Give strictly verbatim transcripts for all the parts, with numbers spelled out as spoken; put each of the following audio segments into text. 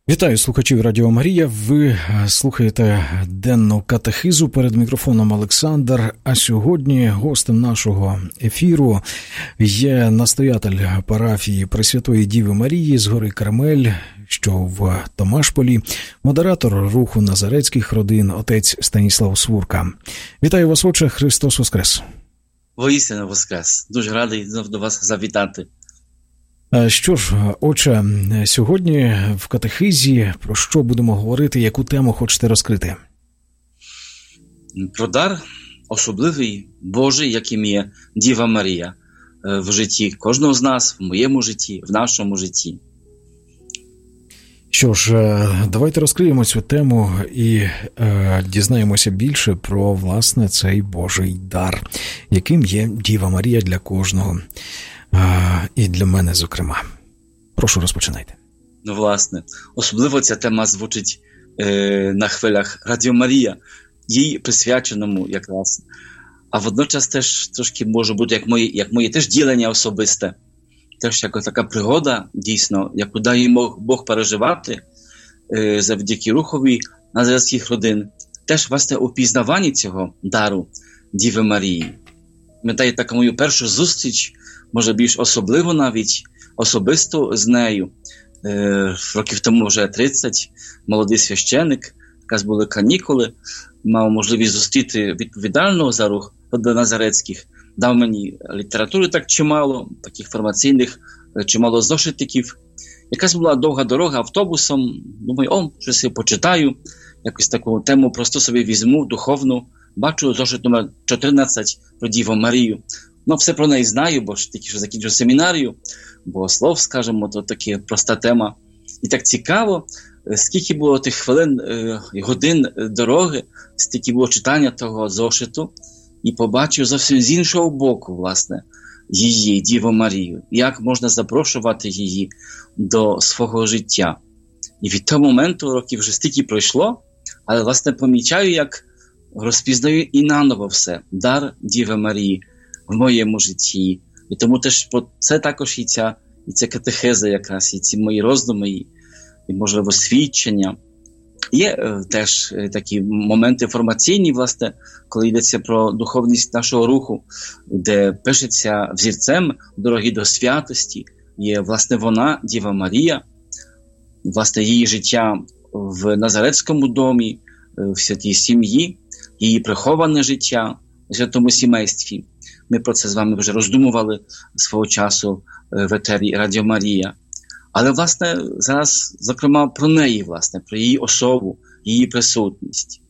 Вітаю слухачів Радіо Марія. Ви слухаєте денну катехизу. Перед мікрофоном Олександр. А сьогодні гостем нашого ефіру є настоятель парафії Пресвятої Діви Марії з гори Кармель, що в Томашполі, модератор руху Назарецьких родин, отець Станіслав Свурка. Вітаю вас, отче. Христос Воскрес! Воістину Воскрес! Дуже радий знов до вас завітати. Що ж, отче, сьогодні в катехизі про що будемо говорити, яку тему хочете розкрити? Про дар особливий Божий, яким є Діва Марія в житті кожного з нас, в моєму житті, в нашому житті. Що ж, давайте розкриємо цю тему і е, дізнаємося більше про, власне, цей Божий дар, яким є Діва Марія для кожного. А, і для мене, зокрема. Прошу, розпочинайте. Ну, власне, особливо ця тема звучить е, на хвилях Радіо Марія, їй присвяченому якраз. А водночас теж трошки може бути, як моє, як моє теж ділення особисте. Теж як така пригода, дійсно, яку дає Бог, Бог переживати е, завдяки рухові Назарецьких родин. Теж, власне, у пізнаванні цього дару Діви Марії. Пам'ятаю, така мою першу зустріч, може більш особливо навіть, особисто з нею. Е, років тому вже тридцять, молодий священик, якраз були канікули, мав можливість зустріти відповідального за рух до Назарецьких, дав мені літератури так чимало, таких формаційних, чимало зошитиків. Якась була довга дорога автобусом, думаю, о, щось я почитаю, якусь таку тему просто собі візьму, духовну. Бачу зошит номер чотирнадцять про Діву Марію. Ну, все про неї знаю, бо ж тільки що закінчив семінарію, богослов, скажімо, то така проста тема. І так цікаво, скільки було тих хвилин, годин дороги, стільки було читання того зошиту, і побачив зовсім з іншого боку, власне, її, Діву Марію. Як можна запрошувати її до свого життя. І від того моменту років вже стільки пройшло, але, власне, помічаю, як розпізнаю і наново все. Дар Діви Марії в моєму житті. І тому теж це також і ця, і ця катехеза якраз, і ці мої роздуми, і, і можливо, свідчення. Є е, теж е, такі моменти формаційні, власне, коли йдеться про духовність нашого руху, де пишеться взірцем дороги до святості, є, власне, вона, Діва Марія, власне, її життя в Назарецькому домі, в святій сім'ї, її приховане життя у святому сімействі. Ми про це з вами вже роздумували свого часу в етері Радіо Марія. Але, власне, зараз, зокрема, про неї, власне, про її особу, її присутність.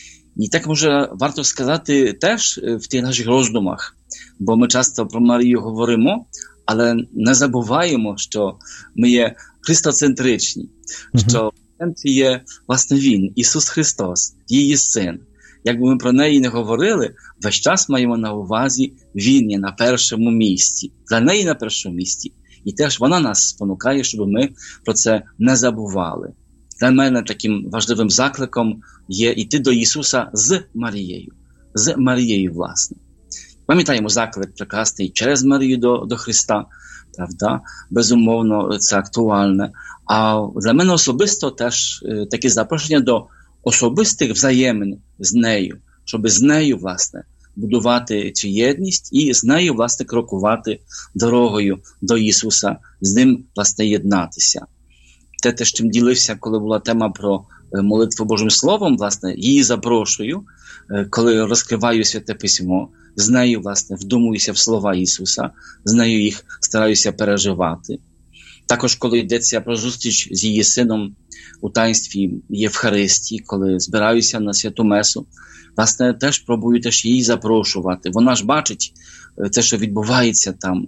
І так, може, варто сказати теж в тих наших роздумах, бо ми часто про Марію говоримо, але не забуваємо, що ми є христоцентричні, mm-hmm. що в центрі є, власне, Він, Ісус Христос, її Син. Якби ми про неї не говорили, весь час маємо на увазі Він є на першому місці, для неї на першому місці. І теж вона нас спонукає, щоб ми про це не забували. Для мене таким важливим закликом є йти до Ісуса з Марією. З Марією, власне. Пам'ятаємо заклик прекрасний через Марію до, до Христа, правда? Безумовно, це актуальне. А для мене особисто теж е, таке запрошення до особистих взаємин з нею, щоб з нею, власне, будувати цю єдність і з нею, власне, крокувати дорогою до Ісуса, з ним, власне, єднатися. Те, те, з чим ділився, коли була тема про молитву Божим Словом, власне, її запрошую, коли розкриваю Святе Письмо, з нею, власне, вдумуюся в слова Ісуса, з нею їх стараюся переживати. Також, коли йдеться про зустріч з її сином у таїнстві Євхаристії, коли збираюся на Святу Месу, власне, теж пробую теж її запрошувати. Вона ж бачить те, що відбувається там,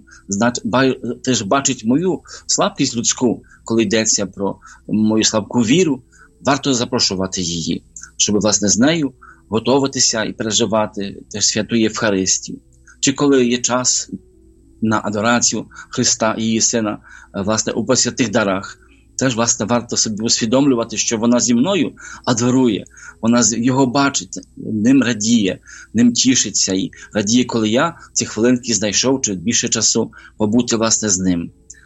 теж бачить мою слабкість людську, коли йдеться про мою слабку віру, варто запрошувати її, щоб, власне, з нею готуватися і переживати теж Святу Євхаристію. Чи коли є час на адорацію Христа і її Сина, власне, у посвятих дарах, теж, власне, варто собі усвідомлювати, що вона зі мною адорує, вона його бачить, ним радіє, ним тішиться і радіє, коли я ці хвилинки знайшов, чи більше часу побути, власне, з ним.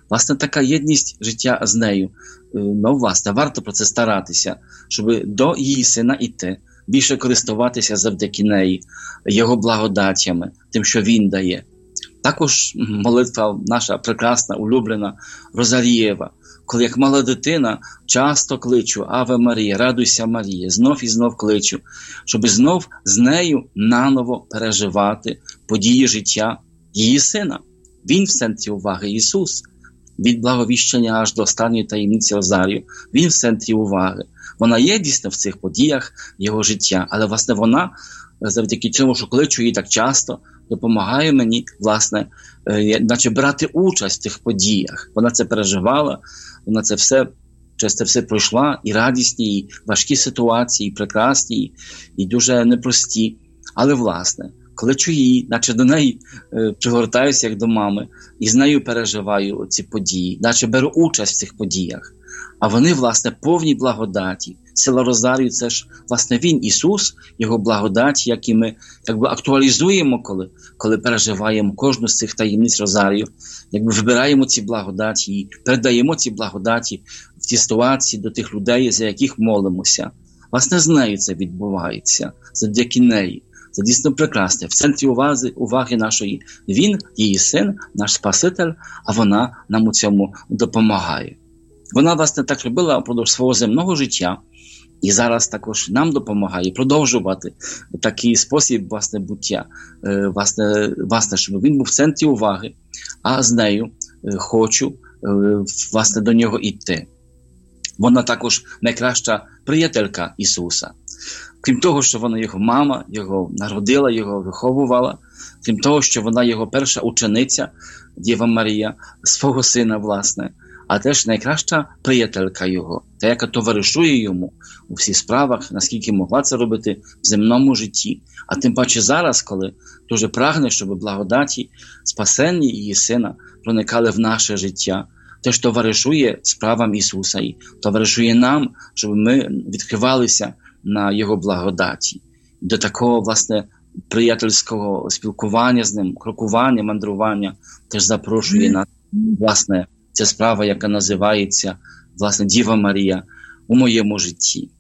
Власне, така єдність життя з нею, ну, власне, варто про це старатися, щоб до її сина йти, більше користуватися завдяки неї, його благодаттями, тим, що він дає. Також молитва наша прекрасна, улюблена, Розарієва, коли як мала дитина часто кличу «Аве Марія, радуйся Марія», знов і знов кличу, щоб знов з нею наново переживати події життя її сина. Він в центрі уваги, Ісус. Від благовіщення аж до останньої таємниці Розарію. Він в центрі уваги. Вона є дійсно в цих подіях його життя, але, власне, вона, завдяки цьому, що кличу її так часто, допомагає мені, власне, наче брати участь в тих подіях. Вона це переживала, вона це все, через це все пройшла, і радісні, і важкі ситуації, і прекрасні, і дуже непрості. Але, власне, кличу її, наче до неї е, пригортаюся, як до мами, і з нею переживаю ці події, наче беру участь в цих подіях. А вони, власне, повні благодаті. Сила Розарію – це ж, власне, Він, Ісус, Його благодаті, які ми якби актуалізуємо, коли, коли переживаємо кожну з цих таємниць Розарію, якби вибираємо ці благодаті і передаємо ці благодаті в ті ситуації до тих людей, за яких молимося. Власне, з нею це відбувається, завдяки неї. Це дійсно прекрасне. В центрі уваги, уваги нашої Він, її син, наш Спаситель, а вона нам у цьому допомагає. Вона, власне, так робила впродовж свого земного життя, і зараз також нам допомагає продовжувати такий спосіб, власне, буття, власне, власне, щоб він був в центрі уваги, а з нею хочу, власне, до нього йти. Вона також найкраща приятелька Ісуса. Крім того, що вона його мама, його народила, його виховувала, крім того, що вона його перша учениця, Дєва Марія, свого сина, власне, а теж найкраща приятелька його, та, яка товаришує йому у всіх справах, наскільки могла це робити в земному житті. А тим паче зараз, коли дуже прагне, щоб благодаті, спасенні її сина проникали в наше життя, теж товаришує справам Ісуса і товаришує нам, щоб ми відкривалися на Його благодаті. До такого, власне, приятельського спілкування з ним, крокування, мандрування теж запрошує нас, власне, ця справа, яка називається, власне, Діва Марія у моєму житті.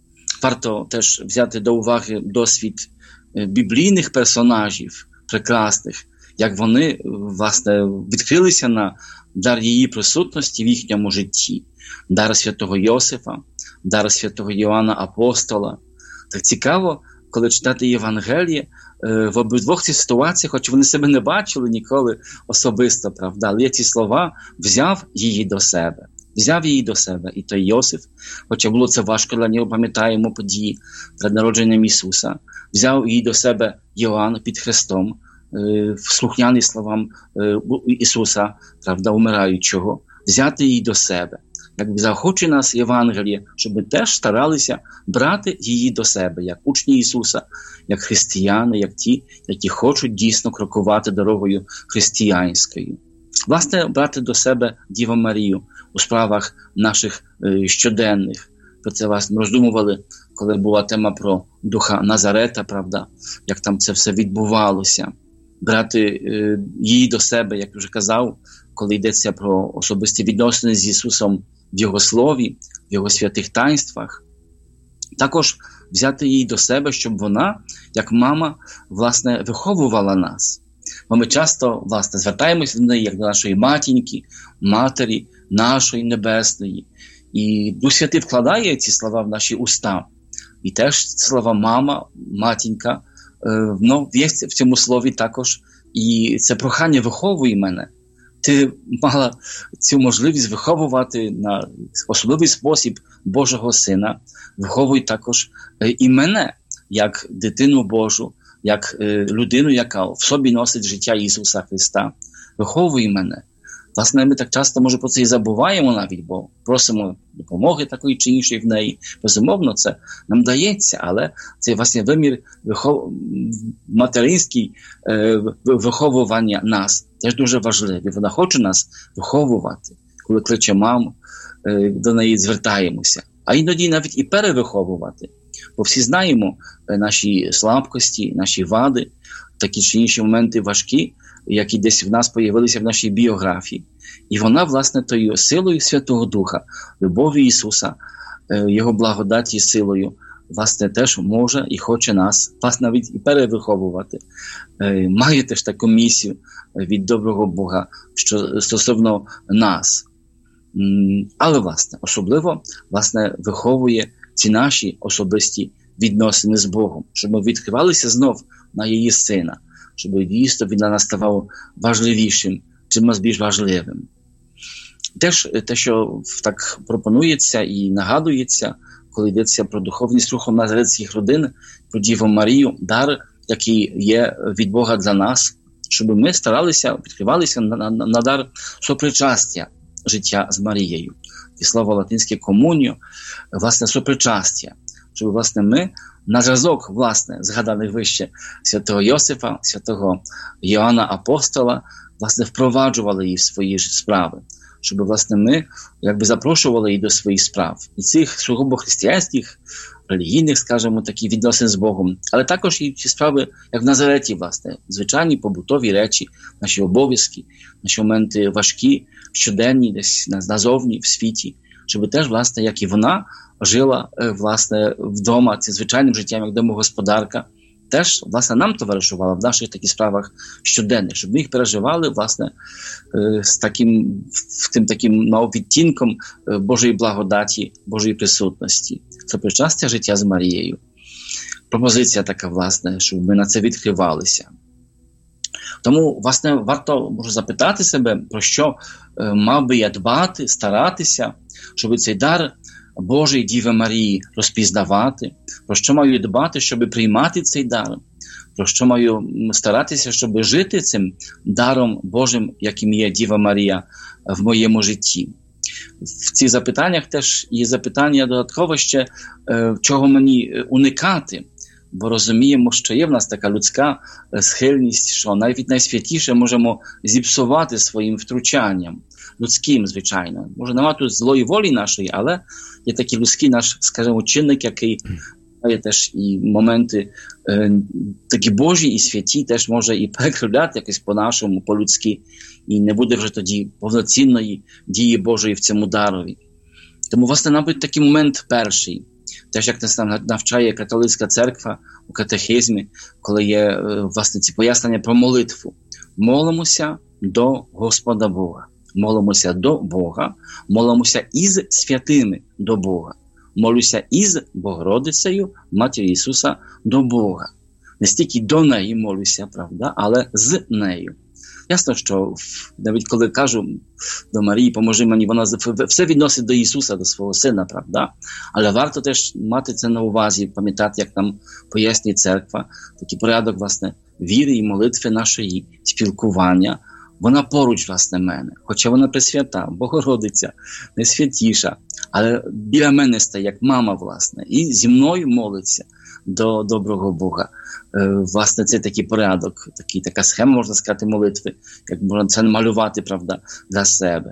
Варто теж взяти до уваги досвід біблійних персонажів, прекрасних, як вони, власне, відкрилися на дар її присутності в їхньому житті. Дар святого Йосифа, дар святого Йоанна Апостола. Так цікаво, коли читати Євангеліє, в обидвох цих ситуаціях, хоч вони себе не бачили ніколи особисто, правда, але ці слова взяв її до себе. Взяв її до себе. І той Йосиф, хоча було це важко для нього, пам'ятаємо події перед народженням Ісуса, взяв її до себе Йоанн під хрестом, слухняний словам Ісуса, правда, умираючого, взяти її до себе. Якби захоче нас Євангеліє, щоб ми теж старалися брати її до себе, як учні Ісуса, як християни, як ті, які хочуть дійсно крокувати дорогою християнською. Власне, брати до себе Діву Марію у справах наших е, щоденних. Про це власне роздумували, коли була тема про Духа Назарета, правда, як там це все відбувалося. Брати е, її до себе, як вже казав, коли йдеться про особисті відносини з Ісусом в Його Слові, в Його святих таїнствах. Також взяти її до себе, щоб вона, як мама, власне, виховувала нас. Бо ми часто, власне, звертаємося до неї, як до нашої матінки, матері, нашої небесної. І Дух Святий вкладає ці слова в наші уста. І теж слова мама, матінка, ну, є в цьому слові також і це прохання «виховуй мене». Ти мала цю можливість виховувати на особливий спосіб Божого Сина. Виховуй також і мене, як дитину Божу, як людину, яка в собі носить життя Ісуса Христа. Виховуй мене. Власне, ми так часто, може, про це і забуваємо навіть, бо просимо допомоги такої чи іншої в неї. Безумовно, це нам дається, але цей, власне, вимір вихов... материнський е, виховування нас теж дуже важливий. Вона хоче нас виховувати, коли кличе маму, е, до неї звертаємося. А іноді навіть і перевиховувати. Бо всі знаємо наші слабкості, наші вади, такі чи інші моменти важкі, які десь в нас появилися в нашій біографії. І вона, власне, тою силою Святого Духа, любові Ісуса, Його благодаті силою, власне, теж може і хоче нас, власне, навіть і перевиховувати. Має теж таку місію від доброго Бога, що стосовно нас. Але, власне, особливо, власне, виховує ці наші особисті відносини з Богом, щоб ми відкривалися знов на її Сина, щоб дійсно він для нас ставав важливішим, чимось більш важливим. Теж те, що так пропонується і нагадується, коли йдеться про духовність рухом назарецьких родин, про Діву Марію, дар, який є від Бога для нас, щоб ми старалися, відкривалися на, на, на дар сопричастя життя з Марією. І слово латинське комунію, власне, сопричастя. Щоб, власне, ми на зразок, власне, згаданих вище святого Йосифа, святого Йоанна Апостола, власне, впроваджували її в свої справи. Щоб, власне, ми якби запрошували її до своїх справ. І цих сугубо християнських, релігійних, скажімо, такі відносин з Богом. Але також і ці справи, як в Назареті, власне, звичайні побутові речі, наші обов'язки, наші моменти важкі, щоденні, десь назовні, в світі. Щоб теж, власне, як і вона, жила, власне, вдома, цим звичайним життям, як домогосподарка, теж, власне, нам товаришувала в наших таких справах щоденних, щоб ми їх переживали, власне, з таким, тим таким ну, відтінком Божої благодаті, Божої присутності. Це причастя життя з Марією. Пропозиція така, власне, щоб ми на це відкривалися. Тому, власне, варто, можу запитати себе, про що мав би я дбати, старатися, щоб цей дар Божої Діви Марії розпізнавати, про що маю дбати, щоб приймати цей дар, про що маю старатися, щоб жити цим даром Божим, яким є Діва Марія в моєму житті. В цих запитаннях теж є запитання додатково ще, чого мені уникати, бо розуміємо, що є в нас така людська схильність, що навіть найсвятіше можемо зіпсувати своїм втручанням, людським, звичайно. Може, нема тут злої волі нашої, але є такий людський наш, скажімо, чинник, який має теж і моменти е, такі Божі і святі, теж може і перекривляти якось по-нашому, по-людськи, і не буде вже тоді повноцінної дії Божої в цьому дарові. Тому, власне, мабуть, такий момент перший. Теж, як нас навчає католицька церква у катехизмі, коли є, власне, ці пояснення про молитву. Молимося до Господа Бога. Молимося до Бога, молимося із святими до Бога. Молюся із Богородицею, Матір'ю Ісуса, до Бога. Не стільки до неї молюся, правда, але з нею. Ясно, що навіть коли кажу до Марії, поможи мені, вона все відносить до Ісуса, до свого Сина, правда? Але варто теж мати це на увазі, пам'ятати, як нам пояснює церква, такий порядок, власне, віри і молитви нашої, спілкування. Вона поруч, власне, мене, хоча вона пресвята, Богородиця, найсвятіша, але біля мене стає, як мама, власне, і зі мною молиться до доброго Бога. Е, власне, це такий порядок, такий, така схема, можна сказати, молитви, як можна це малювати, правда, для себе.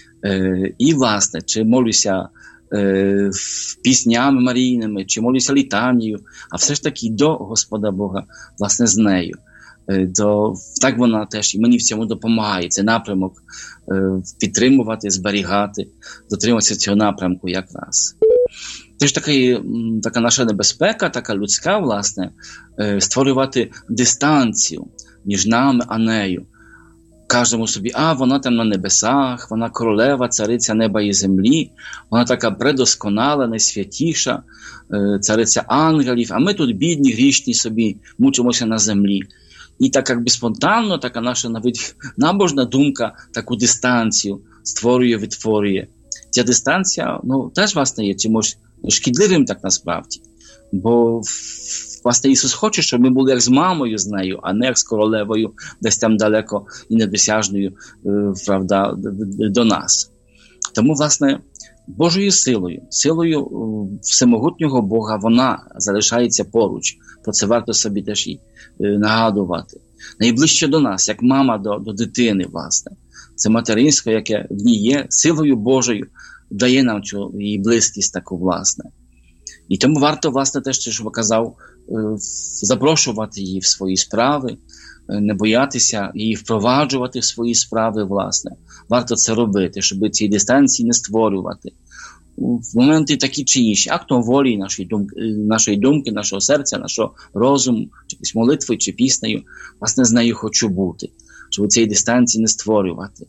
Е, і, власне, чи молюся е, піснями марійними, чи молюся літанією, а все ж таки до Господа Бога, власне, з нею. До, так вона теж і мені в цьому допомагає, цей напрямок е, підтримувати, зберігати, дотримуватися цього напрямку якраз. Теж така, така наша небезпека, така людська, власне, е, створювати дистанцію між нами, а нею. Кажемо собі, а вона там на небесах, вона королева, цариця неба і землі, вона така предосконала, найсвятіша, е, цариця ангелів, а ми тут бідні, грішні собі, мучимося на землі. І так якби спонтанно, така наша навіть набожна думка таку дистанцію створює, витворює. Ця дистанція, ну, теж, власне, є чимось шкідливим так насправді. Бо, власне, Ісус хоче, щоб ми були як з мамою з нею, а не як з королевою, десь там далеко і недосяжною, правда, до нас. Тому, власне, Божою силою, силою всемогутнього Бога, вона залишається поруч. Про це варто собі теж і нагадувати. Найближче до нас, як мама до, до дитини, власне. Це материнське, яке в ній є, силою Божою дає нам цю її близькість таку, власне. І тому варто, власне, теж, що казав, запрошувати її в свої справи, не боятися і впроваджувати свої справи, власне. Варто це робити, щоб ці дистанції не створювати. В моменти такі чи інші, актом волі нашої думки, нашої думки, нашого серця, нашого розуму, чи якоюсь молитвою, чи піснею, власне, з нею хочу бути, щоб цієї дистанції не створювати.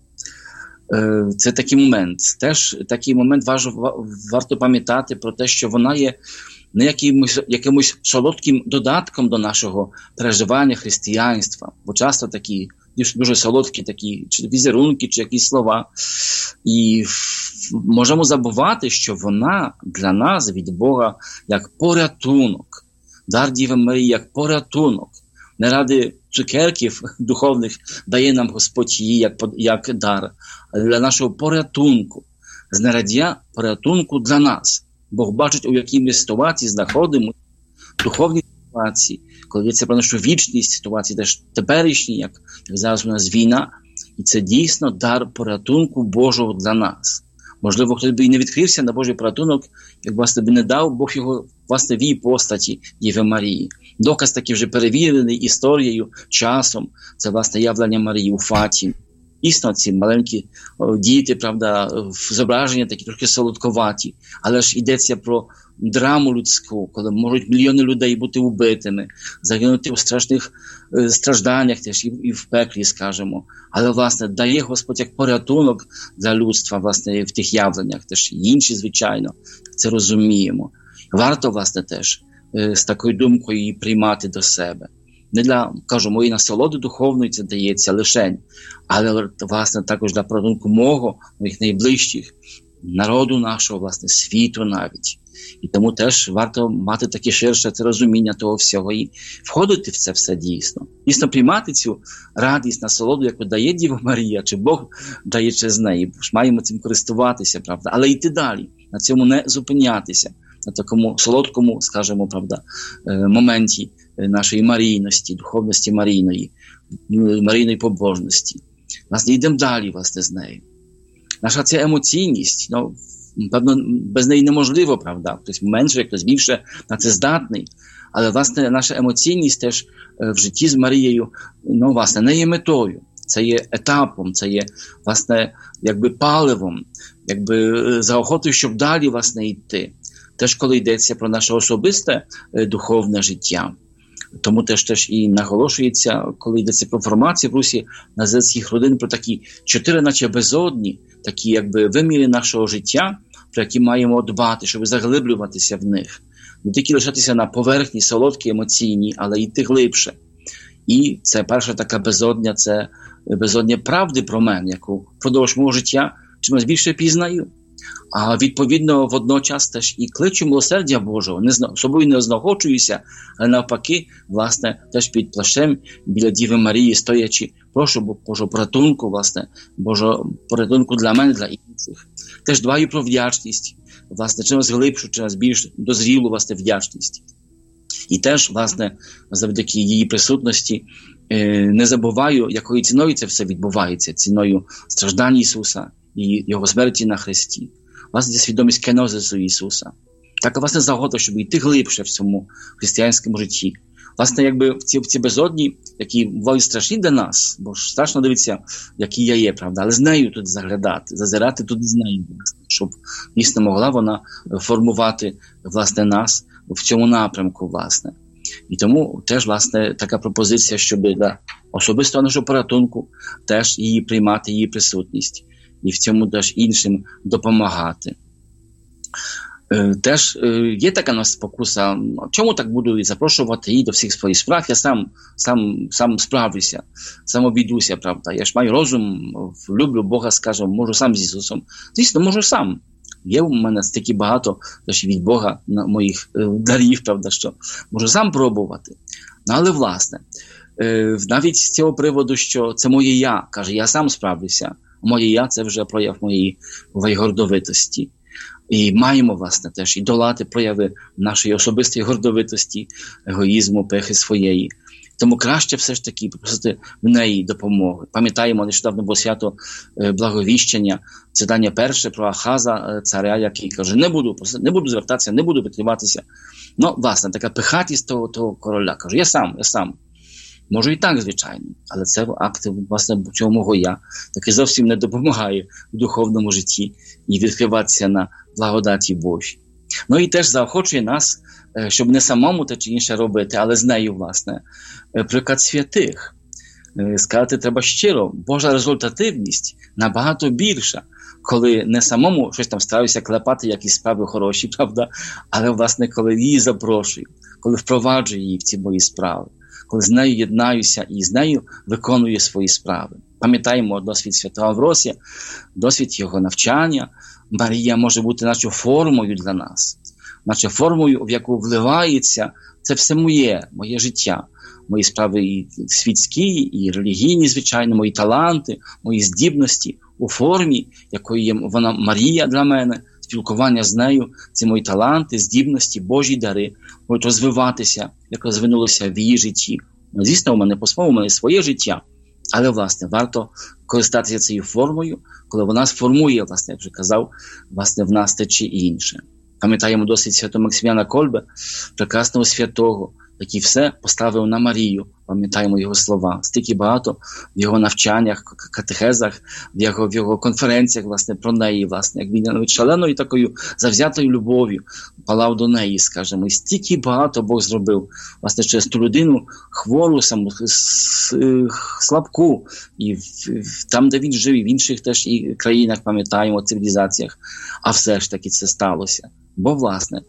Це такий момент. Теж такий момент важливо, варто пам'ятати про те, що вона є не якимось, якимось солодким додатком до нашого переживання християнства, бо часто такі дуже солодкі такі чи візерунки, чи якісь слова. І можемо забувати, що вона для нас від Бога як порятунок. Дар Діви Марії як порятунок. Не ради цукерків духовних дає нам Господь її як, як дар, а для нашого порятунку. Знаряддя порятунку для нас. Бог бачить, у якій ми ситуації знаходимо, духовні ситуації, коли йдеться про нашу вічність ситуації, теж теперішні, як, як зараз у нас війна, і це дійсно дар порятунку Божого для нас. Можливо, хтось би і не відкрився на Божий порятунок, як, власне, би не дав Бог його, власне, в її постаті Діви Марії. Доказ такий вже перевірений історією, часом, це, власне, явлення Марії у Фатімі. Дійсно, ці маленькі о, діти, правда, зображення такі трохи солодковаті, але ж йдеться про драму людську, коли можуть мільйони людей бути убитими, загинути у страшних е, стражданнях теж і, і в пеклі, скажімо. Але, власне, дає Господь як порятунок для людства, власне, в тих явленнях, теж інші, звичайно, це розуміємо. Варто, власне, теж е, з такою думкою її приймати до себе. Не для, кажу, моєї насолоди духовної це дається лишень, але, власне, також для порятунку мого, моїх найближчих, народу нашого, власне, світу навіть. І тому теж варто мати таке ширше це розуміння того всього і входити в це все дійсно. Дійсно приймати цю радість, насолоду, яку дає Діва Марія, чи Бог дає через неї. Бо ж маємо цим користуватися, правда, але йти далі, на цьому не зупинятися, на такому солодкому, скажімо, правда, моменті нашої марійності, духовності марійної, марійної побожності. Власне, йдемо далі, власне, з нею. Наша ця емоційність, ну, певно, без неї неможливо, правда, хтось менше, хтось більше на це здатний, але, власне, наша емоційність теж в житті з Марією, ну, власне, не є метою, це є етапом, це є, власне, якби паливом, якби заохотою, щоб далі, власне, йти. Теж, коли йдеться про наше особисте духовне життя. Тому теж, теж і наголошується, коли йдеться про формацію в Русі назирських родин, про такі чотири, наче безодні, такі якби виміри нашого життя, про які маємо дбати, щоб заглиблюватися в них. Не тільки лишатися на поверхні, солодкі, емоційні, але йти глибше. І це перша така безодня, це безодня правди про мене, яку впродовж мого життя чимось більше пізнаю. А відповідно водночас теж і кличу милосердя Божого, не зна, собою не ознагоджуюся, але навпаки, власне, теж під плащем біля Діви Марії стоячи, прошу Божого порятунку, власне, Божого порятунку для мене, для інших. Теж дбаю про вдячність, власне, чимось глибшу, чимось більш дозрілу, власне, вдячність. І теж, власне, завдяки її присутності не забуваю, якою ціною це все відбувається, ціною страждань Ісуса і Його смерті на Христі. Власне, це свідомість кенозису Ісуса. Така, власне, загода, щоб йти глибше в цьому християнському житті. Власне, якби в ці, в ці безодні, які бувають страшні для нас, бо ж страшно дивитися, які я є, правда, але з нею тут заглядати, зазирати туди з нею, щоб дійсно могла вона формувати, власне, нас в цьому напрямку, власне. І тому теж, власне, така пропозиція, щоб для особистого нашого порятунку теж її приймати, її присутність. І в цьому теж іншим допомагати. Теж є така нас спокуса, чому так буду запрошувати її до всіх своїх справ, я сам, сам, сам справлюся, сам обійдуся, правда, я ж маю розум, люблю Бога, скажімо, можу сам з Ісусом. Звісно, можу сам. Є у мене стільки багато теж від Бога моїх дарів, правда, що можу сам пробувати. Ну, але, власне, навіть з цього приводу, що це моє я, каже, я сам справлюся, моє я – це вже прояв моєї, моєї гордовитості. І маємо, власне, теж і долати прояви нашої особистої гордовитості, егоїзму, пихи своєї. Тому краще все ж таки попросити в неї допомоги. Пам'ятаємо, нещодавно було свято Благовіщення, читання перше про Ахаза, царя, який каже, не буду, не буду звертатися, не буду викриватися. Ну, власне, така пихатість того, того короля. Каже, я сам, я сам. Може і так, звичайно, але це акт, власне, цього я, таки зовсім не допомагає в духовному житті і відкриватися на благодаті Божій. Ну і теж заохочує нас, щоб не самому те чи інше робити, але з нею, власне, приклад святих. Сказати треба щиро, Божа результативність набагато більша, коли не самому щось там стараюся клепати, якісь справи хороші, правда, але, власне, коли її запрошую, коли впроваджую її в ці мої справи, коли з нею єднаюся і з нею виконую свої справи. Пам'ятаємо досвід святого Авросія, досвід його навчання. Марія може бути наче формою для нас, наче формою, в яку вливається це все моє, моє життя, мої справи і світські, і релігійні, звичайно, мої таланти, мої здібності у формі, якою є вона Марія для мене, спілкування з нею, ці мої таланти, здібності, Божі дари можуть розвиватися, як розвинулося в її житті. Звісно, у мене по-своєму, у мене своє життя, але, власне, варто користатися цією формою, коли вона сформує, власне, як вже казав, власне, в нас те чи інше. Пам'ятаємо досить святого Максиміана Кольбе, прекрасного святого, який все поставив на Марію. Пам'ятаємо його слова. Стільки багато в його навчаннях, катехезах, в його, в його конференціях, власне, про неї, власне, як він навіть шаленою такою завзятою любов'ю палав до неї, скажімо. І стільки багато Бог зробив, власне, через ту людину хвору, саму, слабку, і в, там, де він жив, і в інших теж і країнах, пам'ятаємо, цивілізаціях. А все ж таки це сталося. Бо, власне,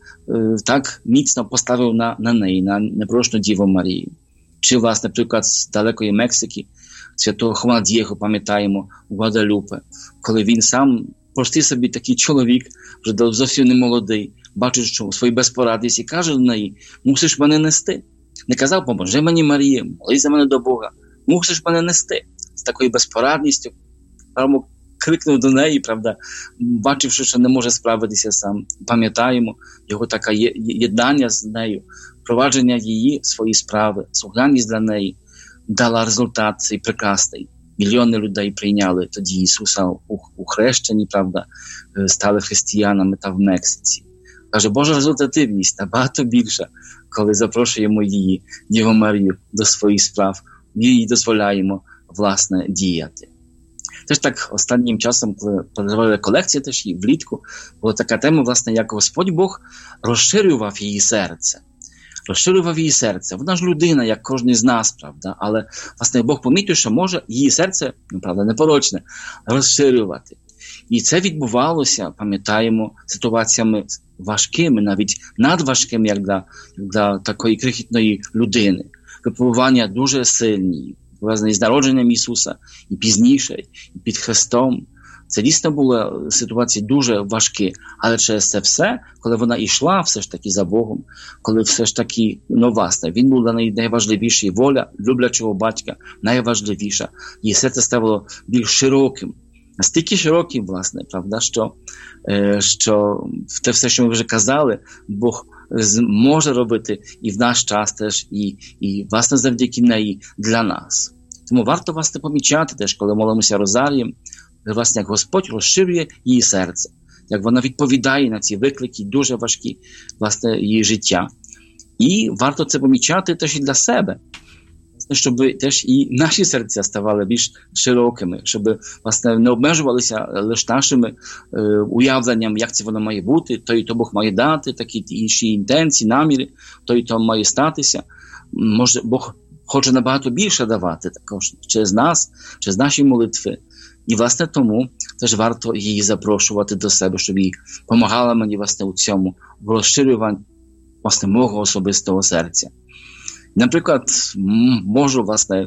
так міцно поставив на, на неї, на непорочну Діву Марію. Чи, власне, приклад з далекої Мексики, святого Хуана Дієго, пам'ятаємо, у Гваделюпе, коли він сам, простий собі такий чоловік, вже зовсім не молодий, бачить, що у своїй безпорадності, каже до неї: мусиш мене нести. Не казав: поможи мені, Марія, молись за мене до Бога, мусиш мене нести. З такою безпорадністю, прямо крикнув до неї, правда, бачивши, що не може справитися сам. Пам'ятаємо його таке єднання з нею, провадження її в свої справи, слухняність для неї дала результат цей прекрасний. Мільйони людей прийняли тоді Ісуса у, у хрещенні, правда, стали християнами та в Мексиці. Каже, Божа результативність набагато більша, коли запрошуємо її, Діву Марію, до своїх справ, їй дозволяємо, власне, діяти. Теж так останнім часом, коли провели колекції, теж і влітку, була така тема, власне, як Господь Бог розширював її серце. Розширював її серце. Вона ж людина, як кожен з нас, правда, але, власне, Бог помітив, що може її серце, ну, правда, непорочне, розширювати. І це відбувалося, пам'ятаємо, ситуаціями важкими, навіть надважкими, як для, як для такої крихітної людини. Випробування дуже сильні, пов'язані з народженням Ісуса, і пізніше, і під Христом. Це дійсно були ситуації дуже важкі, але через це все, коли вона йшла все ж таки за Богом, коли все ж таки, ну власне, він був для неї найважливіший, воля люблячого батька найважливіша. Її серце ставило більш широким, настільки широким, власне, правда, що, е, що те все, що ми вже казали, Бог може робити і в наш час теж, і, і власне, завдяки неї для нас. Тому варто, власне, помічати теж, коли молимося розарієм, власне, як Господь розширює її серце, як вона відповідає на ці виклики, дуже важкі, власне, її життя. І варто це помічати теж і для себе, щоб теж і наші серця ставали більш широкими, щоб, власне, не обмежувалися лише нашими е, уявленням, як це воно має бути, то і то Бог має дати, такі інші інтенції, наміри, то і то має статися. Може, Бог хоче набагато більше давати також через нас, через наші молитви. І, власне, тому теж варто її запрошувати до себе, щоб їй допомагала мені, власне, у цьому, в розширюванні, власне, мого особистого серця. Наприклад, можу, власне,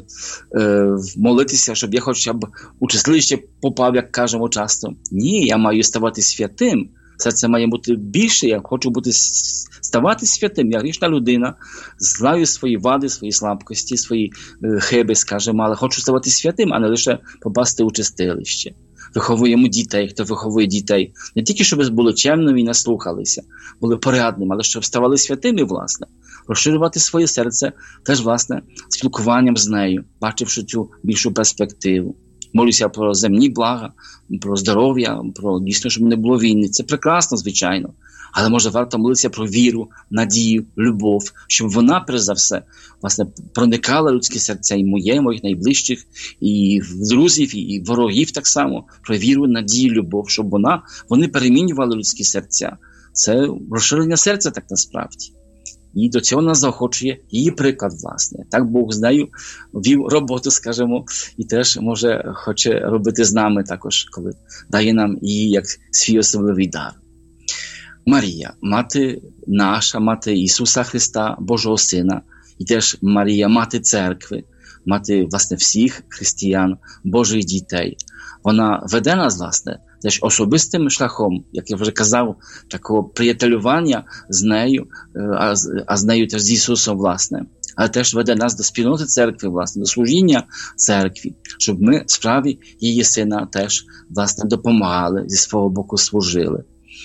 молитися, щоб я хоча б у чистилище попав, як кажемо часто. Ні, я маю ставати святим. Серце має бути більше, я хочу бути, ставати святим. Я грішна людина, знаю свої вади, свої слабкості, свої е, хиби, скажімо, але хочу ставати святим, а не лише попасти у чистилище. Виховуємо дітей, хто виховує дітей. Не тільки, щоб були чемними і не слухалися, були порядними, але щоб ставали святими, власне. Розширювати своє серце теж, власне, спілкуванням з нею, бачивши цю більшу перспективу. Молюся про земні блага, про здоров'я, про дійсно, щоб не було війни. Це прекрасно, звичайно. Але, може, варто молитися про віру, надію, любов, щоб вона, перш за все, власне, проникала в людські серця і моє, моїх найближчих, і друзів, і ворогів так само, про віру, надію, любов, щоб вона, вони перемінювали людські серця. Це розширення серця так насправді. І до цього нас заохочує її приклад, власне. Так Бог з нею вів роботу, скажімо, і теж, може, хоче робити з нами також, коли дає нам її як свій особливий дар. Марія, мати наша, мати Ісуса Христа, Божого Сина, і теж Марія, мати церкви, мати, власне, всіх християн, Божих дітей. Вона веде нас, власне, теж особистим шляхом, як я вже казав, такого приятелювання з нею, а з, а з нею теж з Ісусом, власне. Але теж веде нас до спільноти церкви, власне, до служіння церкві, щоб ми справі її Сина теж, власне, допомагали, зі свого боку служили.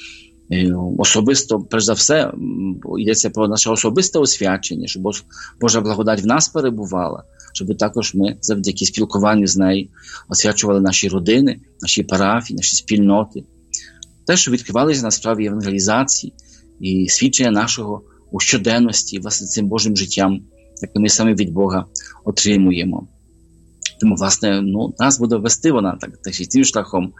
Особисто, перш за все, йдеться про наше особисте освячення, щоб Божа благодать в нас перебувала, щоб також ми завдяки спілкуванню з нею освячували наші родини, наші парафії, наші спільноти. Те, що відкривалися на справі евангелізації і свідчення нашого у щоденності, власне, цим Божим життям, яке ми самі від Бога отримуємо. Тому, власне, ну, нас буде вести вона так, так цим шляхом,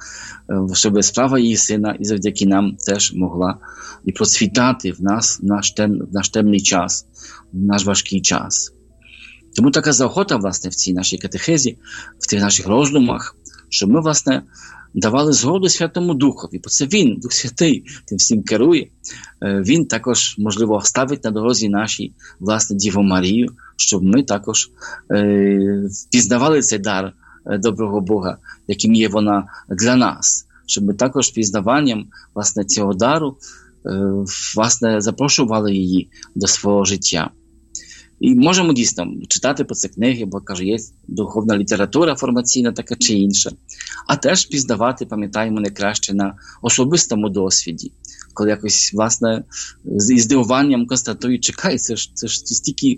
щоб справа її Сина і завдяки нам теж могла і процвітати в нас в наш, тем, в наш темний час, в наш важкий час. Тому така заохота, власне, в цій нашій катехезі, в тих наших роздумах, щоб ми, власне, давали згоду Святому Духові, бо це Він, Дух Святий, тим всім керує. Він також, можливо, ставить на дорозі нашій, власне, Діву Марію, щоб ми також е, пізнавали цей дар доброго Бога, яким є вона для нас. Щоб ми також пізнаванням, власне, цього дару, е, власне, запрошували її до свого життя. І можемо дійсно читати по ці книги, бо, кажу, є духовна література формаційна така чи інша. А теж пізнавати, пам'ятаємо, найкраще на особистому досвіді. Коли якось, власне, з здивуванням констатую, чекай, це ж, це ж стільки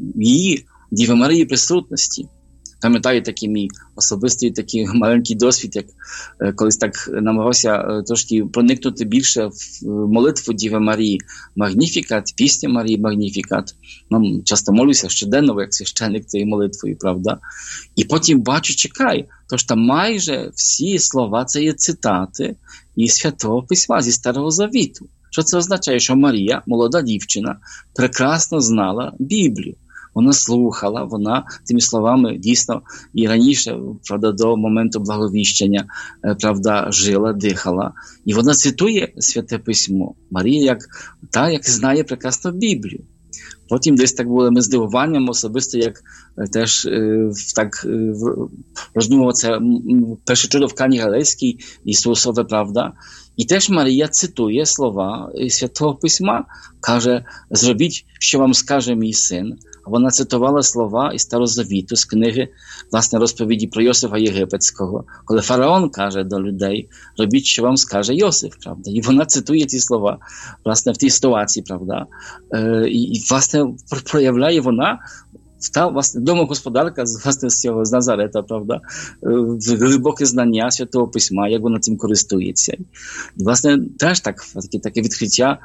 її, Діви Марії, присутності. Пам'ятаю такий мій особистий такий маленький досвід, як е, колись так намагався е, трошки проникнути більше в молитву Діви Марії Магніфікат, пісня Марії Магніфікат. Ну, часто молюся щоденно, як священник цією молитвою, правда? І потім бачу, чекай, тож там майже всі слова, це є цитати із Святого Письма, зі Старого Завіту. Що це означає? Що Марія, молода дівчина, прекрасно знала Біблію. Вона слухала, вона тими словами дійсно і раніше, правда, до моменту благовіщення, правда, жила, дихала. І вона цитує Святе Письмо. Марія як та, як знає прекрасно Біблію. Потім десь так було ми здивуванням особисто, як теж е, так е, роздумував це перше чудо в Кані Галилейській, Ісусове, правда. І теж Марія цитує слова Святого Письма, каже, зробіть, що вам скаже мій син. А вона цитувала слова із Старого Завіту, з книги, власне, розповіді про Йосифа Єгипетського, коли фараон каже до людей, робіть, що вам скаже Йосиф, правда. І вона цитує ці слова, власне, в тій ситуації, правда. Е, і, і, власне, проявляє вона, та, власне, домогосподарка, власне, з цього, з Назарета, правда, глибоке знання Святого Письма, як вона цим користується. І, власне, теж так, таке, таке відкриття,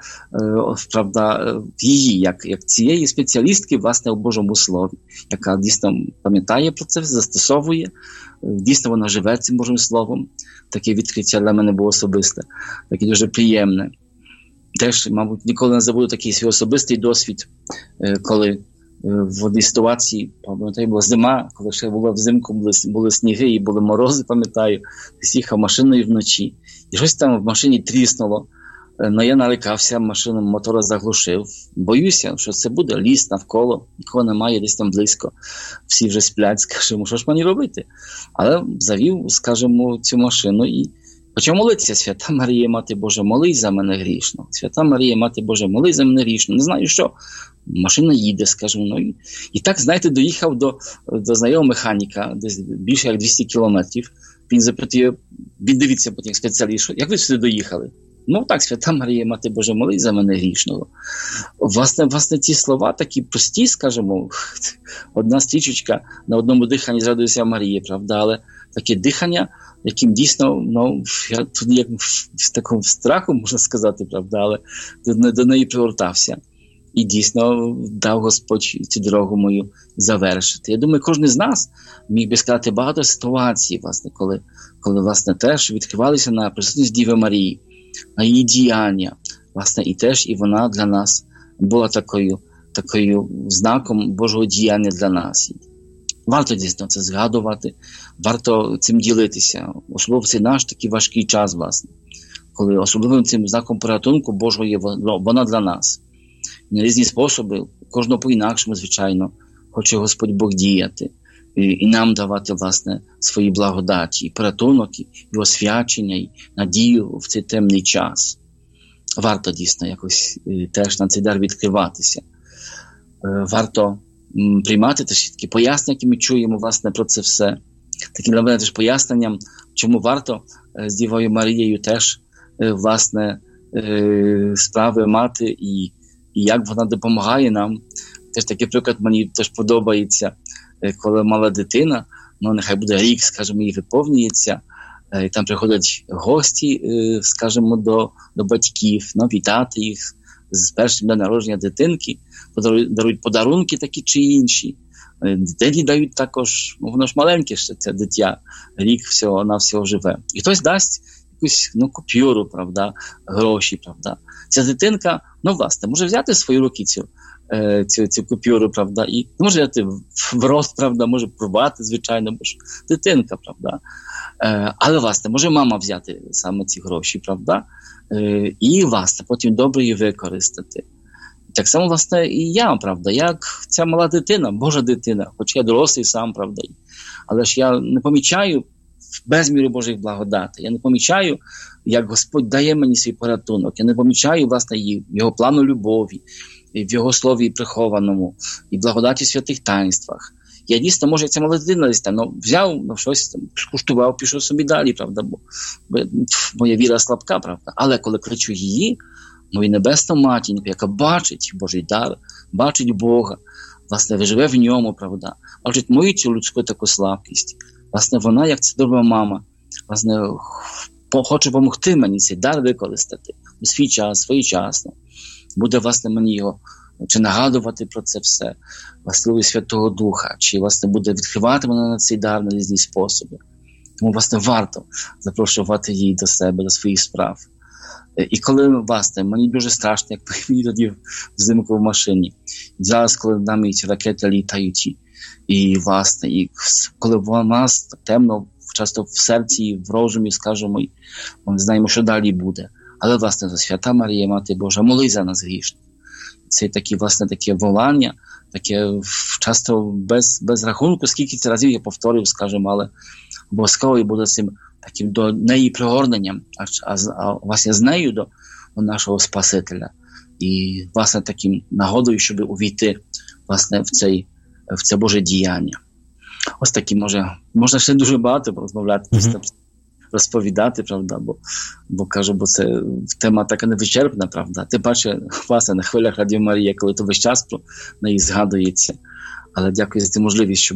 правда, її, як, як цієї спеціалістки, власне, у Божому Слові, яка дійсно пам'ятає про це, застосовує, дійсно вона живе цим Божим Словом. Таке відкриття для мене було особисте, таке дуже приємне. Теж, мабуть, ніколи не забуду такий свій особистий досвід, коли в одній ситуації, пам'ятаю, була зима, коли ще була взимку, були, були сніги і були морози, пам'ятаю, їхав машиною вночі. І щось там в машині тріснуло. Ну, я налякався, машину мотора заглушив. Боюся, що це буде ліс навколо, нікого немає, десь там близько. Всі вже сплять, скажімо, що ж мені робити? Але завів, скажімо, цю машину і почав молитися. Свята Марія, Мати Божа, молись за мене грішно. Свята Марія, Мати Божа, молись за мене грішно. Не знаю що. Машина їде, скажімо. Ну, і, і так, знаєте, доїхав до, до знайомого механіка, десь більше як двісті кілометрів. Він запитає, він дивиться потім спеціаліст, як ви сюди доїхали? Ну так, Свята Марія, Мати Божа, молись за мене грішного. Власне, власне, ці слова такі прості, скажімо, одна стрічечка на одному диханні зрадується Марії, правда, але таке дихання, яким дійсно, ну, я тут як з таким страхом, можна сказати, правда, але до, до неї привертався. І дійсно дав Господь цю дорогу мою завершити. Я думаю, кожен з нас міг би сказати багато ситуацій, власне, коли, коли власне, теж відкривалися на присутність Діви Марії, на її діяння, власне, і теж і вона для нас була такою, такою знаком Божого діяння для нас. Варто дійсно це згадувати, варто цим ділитися, особливо в цей наш такий важкий час, власне, коли особливим цим знаком порятунку Божого є вона для нас. На різні способи, кожного по-інакшому, звичайно, хоче Господь Бог діяти і, і нам давати, власне, свої благодаті, і порятунок, і, і освячення, і надію в цей темний час. Варто дійсно якось і, теж на цей дар відкриватися. Е, варто м, приймати теж такі пояснення, які ми чуємо, власне, про це все. Такі для мене теж поясненням, чому варто е, з Дівою Марією теж, е, власне, е, справи мати і І як вона допомагає нам. Теж такий приклад мені теж подобається, коли мала дитина, ну нехай буде рік, скажімо, їй виповнюється, і там приходять гості, скажімо, до, до батьків, ну, вітати їх з першим днем народження дитинки, дарують подарунки такі чи інші. Дитині дають також, ну, воно ж маленьке ще, це дитя, рік всього, вона всього живе. І хтось дасть якусь, ну, купюру, правда, гроші, правда. Ця дитинка, ну, власне, може взяти в свої руки цю, цю, цю купюру, правда, і може взяти в рост, правда, може пробувати, звичайно, бо ж дитинка, правда. Але, власне, може мама взяти саме ці гроші, правда, і, власне, потім добре її використати. Так само, власне, і я, правда, як ця мала дитина, Божа дитина, хоч я дорослий сам, правда, але ж я не помічаю безміру Божих благодатей. Я не помічаю, як Господь дає мені свій порятунок. Я не помічаю, власне, його плану любові, в його слові прихованому, і благодаті в святих таїнствах. Я дійсно, може, ця мала дитина десь там, ну, взяв, ну, щось там, скуштував, пішов собі далі, правда, бо, бо моя віра слабка, правда. Але коли кричу її, мою небесну матінку, яка бачить Божий дар, бачить Бога, власне, живе в ньому, правда, бачить мою цю людську таку слабкість. Власне, вона, як ця добра мама, власне, хоче допомогти мені цей дар використати у свій час, своєчасно. Буде, власне, мені його чи нагадувати про це все, власне, Святого Духа, чи, власне, буде відкривати мене на цей дар на різні способи. Тому, власне, варто запрошувати її до себе, до своїх справ. І коли, власне, мені дуже страшно, як мені тоді взимку в машині. І зараз, коли нами ці ракети літають, і, власне, і коли в нас темно, часто в серці, і в розумі, скажімо, і ми не знаємо, що далі буде. Але, власне, за Свята Марія, Мати Божа, молись за нас грішних. Це такі, власне, таке волання, таке часто без, без рахунку, скільки це разів я повторив, скажімо, але обов'язково буде цим таким до неї пригорненням, а, а, а власне з нею до, до нашого Спасителя. І, власне, таким нагодою, щоб увійти, власне, в цей в це Боже діяння. Ось такі, може, можна ще дуже багато розмовляти, mm-hmm. розповідати, правда, бо, бо кажу, бо це тема така невичерпна, правда. Ти бачиш, власне, на хвилях Радіо Марія, коли то весь час про неї згадується. Але дякую за цю можливість, щоб,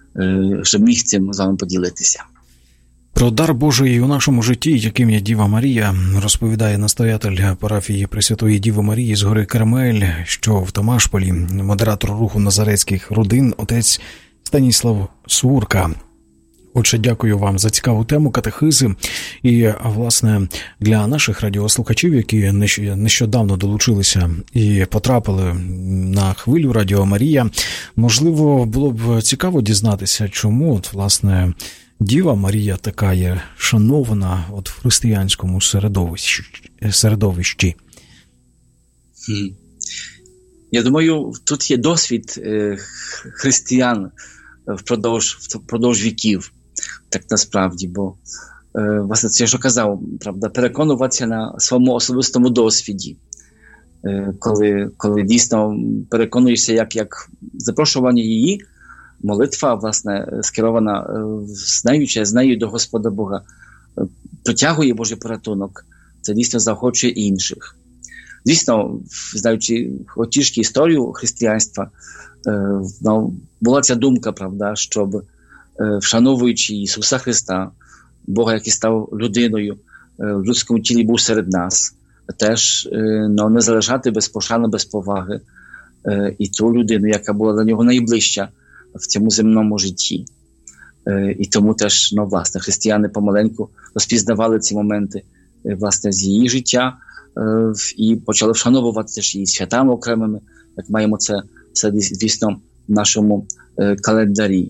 щоб міг цим з вами поділитися. Про дар Божий у нашому житті, яким є Діва Марія, розповідає настоятель парафії Пресвятої Діви Марії з гори Кармель, що в Томашполі, модератор руху Назарецьких родин, отець Станіслав Сурка. Отже, дякую вам за цікаву тему катехизи. І, власне, для наших радіослухачів, які нещодавно долучилися і потрапили на хвилю Радіо Марія, можливо, було б цікаво дізнатися, чому, от, власне, Діва Марія така є шанована от в християнському середовищі. середовищі. Я думаю, тут є досвід е, християн впродовж, впродовж віків, так насправді, бо, е, власне, це я ж казав, правда, переконуватися на своєму особистому досвіді, е, коли, коли дійсно переконуєшся, як, як запрошування її, молитва, власне, скерована з нею чи з нею до Господа Бога, притягує Божий порятунок. Це дійсно заохочує інших. Дійсно, знаючи тішки історію християнства, ну, була ця думка, правда, щоб вшановуючи Ісуса Христа, Бога, який став людиною, в людському тілі був серед нас, теж ну, не залишати без пошани, без поваги і ту людину, яка була для нього найближча в цьому земному житті. І тому теж, ну, власне, християни помаленьку розпізнавали ці моменти, власне, з її життя і почали вшановувати теж її святами окремими, як маємо це все, звісно, в нашому календарі.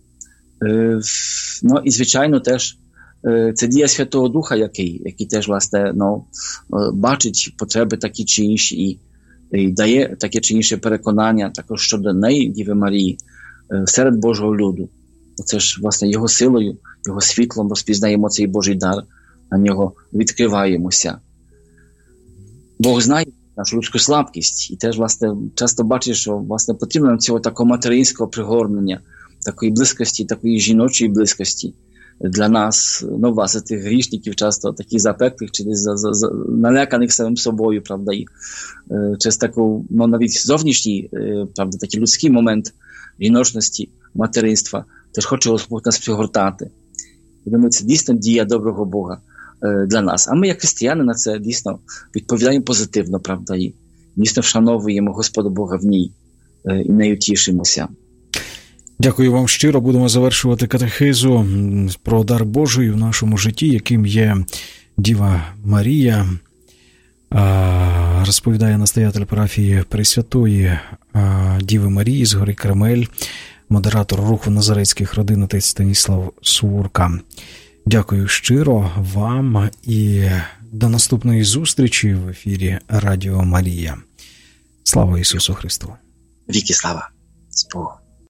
Ну, і, звичайно, теж це дія Святого Духа, який, який теж, власне, ну, бачить потреби такі чи інші і, і дає таке чи інше переконання також щодо неї, Діви Марії, серед Божого люду. Це ж, власне, його силою, його світлом розпізнаємо цей Божий дар, на нього відкриваємося. Бог знає нашу людську слабкість і теж, власне, часто бачить, що, власне, потрібно нам цього такого материнського пригорнення, такої близькості, такої жіночої близькості для нас, ну, власне, тих грішників, часто таких запеклих, чи десь за, за, за, наляканих самим собою, правда, і е, через таку, ну, навіть зовнішній, е, правда, такий людський момент жіночності, материнства, теж хоче Господь нас пригортати. І думаю, це дійсно дія доброго Бога е, для нас. А ми, як християни, на це дійсно відповідаємо позитивно, правда, і дійсно вшановуємо Господа Бога в ній е, і нею тішимося. Дякую вам щиро. Будемо завершувати катехизу про дар Божий в нашому житті, яким є Діва Марія. Розповідає настоятель парафії Пресвятої Діви Марії з гори Кремель, модератор руху назарецьких родин отець Станіслав Суворка. Дякую щиро вам і до наступної зустрічі в ефірі Радіо Марія. Слава Ісусу Христу! Віки слава! З Богом!